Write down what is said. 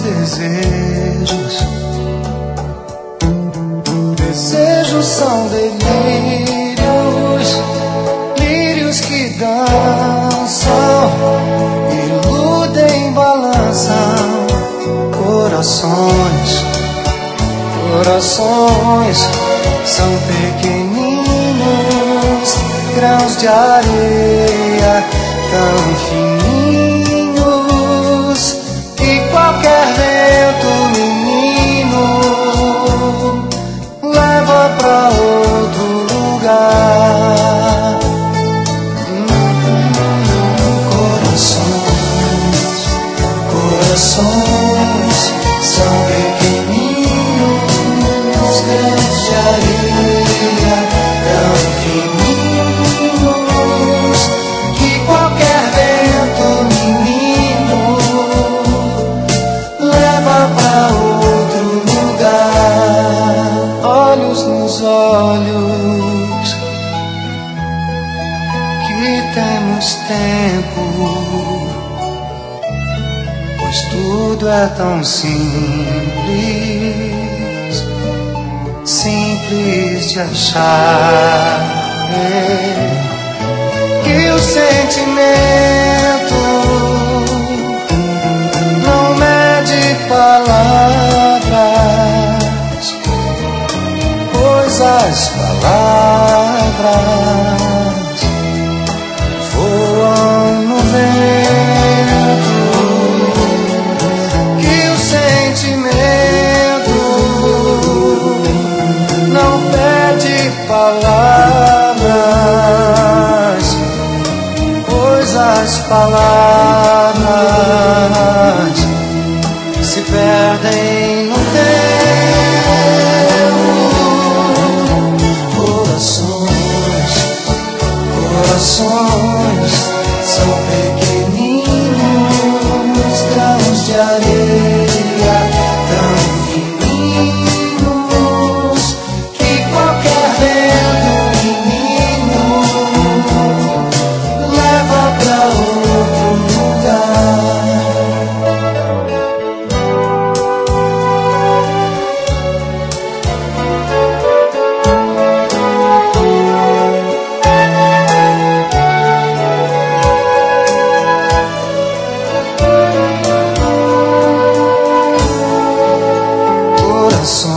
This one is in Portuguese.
desejos. Desejos são delírios, lírios que dançam, iludem, balançam corações. Corações são pequeninos grãos de areia tão fininhos que qualquer vento, menino, leva pra outro lugar. Corações, corações são pequeninos grãos de areia tão fininhos que qualquer vento, menino, leva pra outro lugar. Olhos nos olhos, que temos tempo, pois tudo é tão simples, simples de achar, que o sentimento não mede palavras, pois as palavras voam no vento, que o sentimento não pede palavras, pois as palavras se perdem no tempo. Corações, corações são pequeninos grãos de areia tão fininhos que qualquer vento, menino, leva pra outro lugar. Corações,